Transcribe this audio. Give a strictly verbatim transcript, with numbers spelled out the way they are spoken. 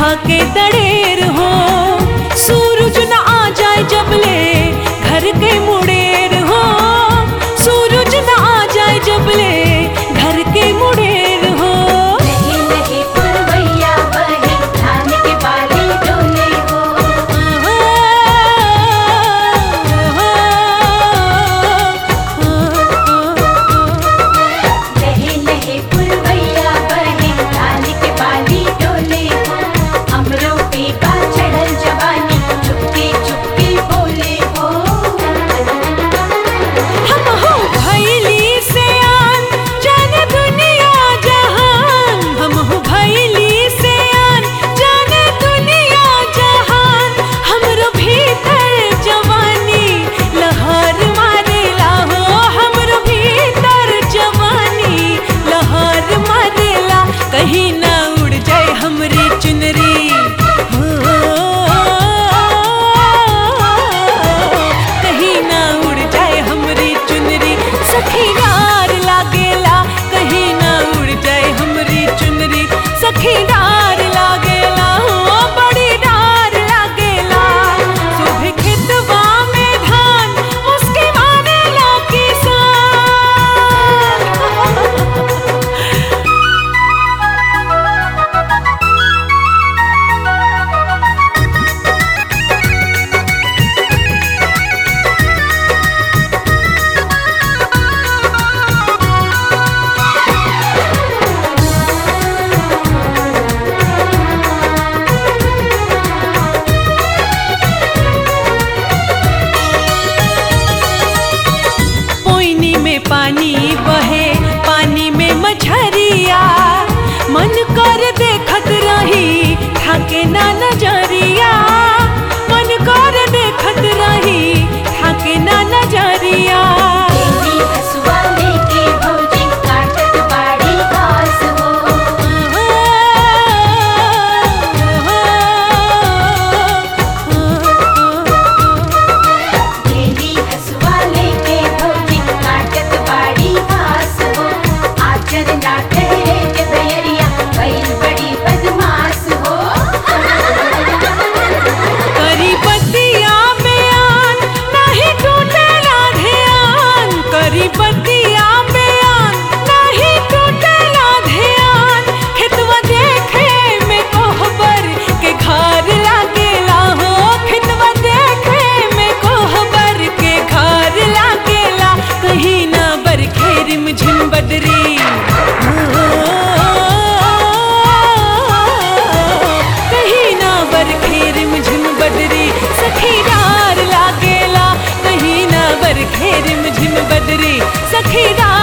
ठाके तड़ेर हो। सूरज न आ जाए जबले घर के मुड़ेर हो। सूरज न आ जाए जबले घर के मुड़ेर हो। लहे लहे पुरवैया बहे धान के बाली डोले हो। लहे लहे पुरवैया बहे धान के बाली डोले हो। हमरो पे बा चढ़ल जवानी चुपके चुपके बोले हो। हम हो भैली से आन जाने दुनिया जहान। हम हो भैली से आन जाने दुनिया जहान। हमरो भीतर जवानी लहर मारेला हो। हमरो भीतर जवानी लहर मारेला। कहीं ना उड़ जाए हमरी चुनरी हो। कहीं ना उड़ जाए हमरी चुनरी सखी डार लागेला। कहीं ना उड़ जाए हमरी चुनरी सखी डार लागेला हो। बड़ी डार लागेला। सुबह खेतवा में धान उसके मारेला किसान। पोइनी में पानी बहे पानी में मछरिया। मन कर देखत रही ठाके ना नजरिया। मन कर देखत रही ठाके ना नजरिया। तेरी हसुआ लेके भौजी काटत बाड़ी घास हो। तेरी हसुआ लेके भौजी काटत बाड़ी घास हो। आचर ना ठहरे के बैरिया भइल बड़ी बदमाश हो। करी बतिया बयान नहीं टूटेला ध्यान। करी बतिया बयान नहीं टूटेला ध्यान। खेतवा देखे में कोहबर के घर लागेला हो। खेतवा देखे में कोहबर के घर लागेला। कहीं ना बरखेर में झिम बदरी हो। कहीं ना बरखेर में झिम बदरी सखी डार लागेला। कहीं ना बरखेर में झिम बदरी सखी डार